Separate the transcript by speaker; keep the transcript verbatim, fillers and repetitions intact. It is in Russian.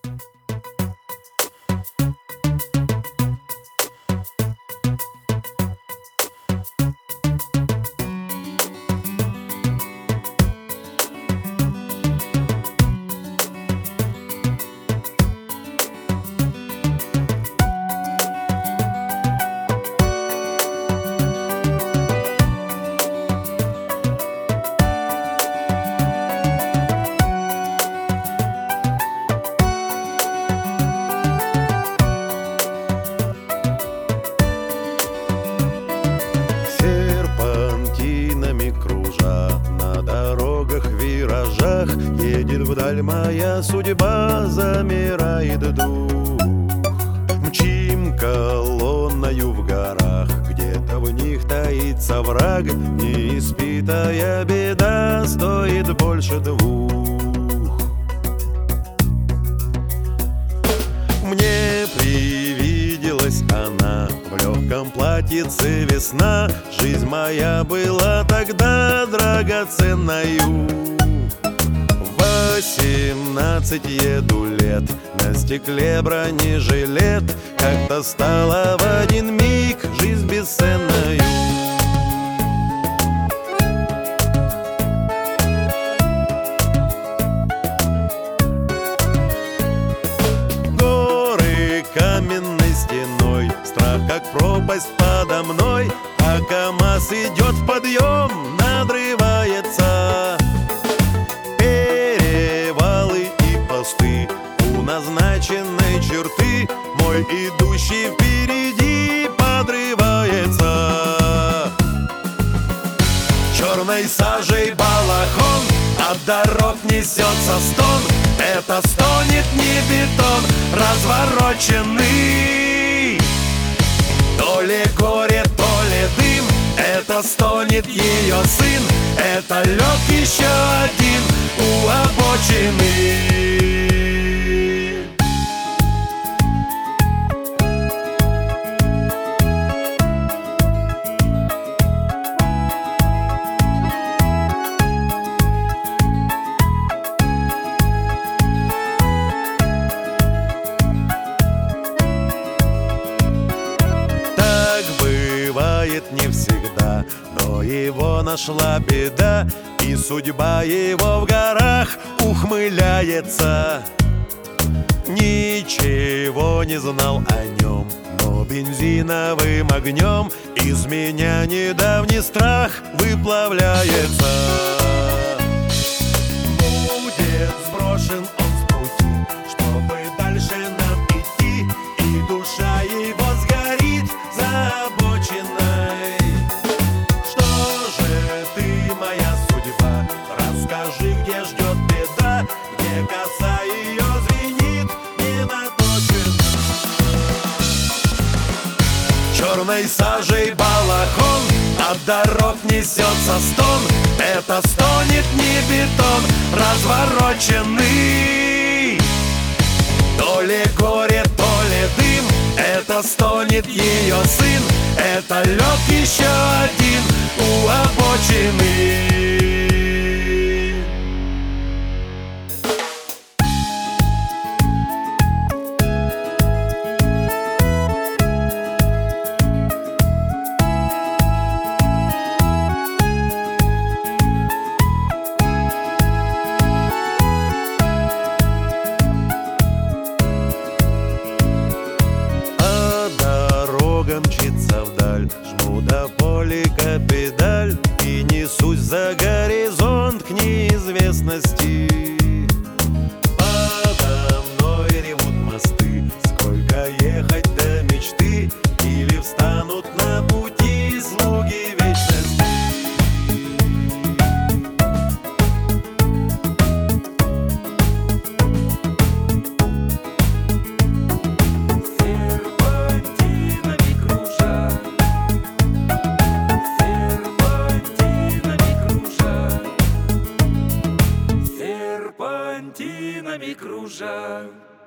Speaker 1: Едет вдаль моя судьба, замирает дух. Мчим колонною в горах, где-то в них таится враг. Неиспитая беда стоит больше двух. Мне привиделась она в легком платьице весна. Жизнь моя была тогда драгоценною. Восемнадцать еду лет, на стекле бронежилет. Как-то стала в один миг жизнь бесценною. Горы каменной стеной, страх как пропасть подо мной. А КамАЗ идет в подъем, надрывается. У назначенной черты мой идущий впереди подрывается. Черной сажей балахон, от дорог несется стон. Это стонет не бетон развороченный. То ли горе, то ли дым, это стонет ее сын. Это лег еще один у обочины. Не всегда, но его нашла беда, и судьба его в горах ухмыляется. Ничего не знал о нем, но бензиновым огнем из меня недавний страх выплавляется. Будет сброшен он с пути, чтобы дальше нам идти, и душа его сгорит за обочиной. Расскажи, где ждет беда, где коса ее звенит, не наточена. Черной сажей балахон, от дорог несется стон. Это стонет не бетон развороченный. То ли горе, то ли дым, это стонет ее сын. Это лег еще один у обочины. Мчится вдаль, жму до полика педаль и несусь за горизонт к неизвестности. Подо мной ревут мосты, сколько ехать до мечты, или встанут на пути слуги вечности.
Speaker 2: Серпантинами кружа.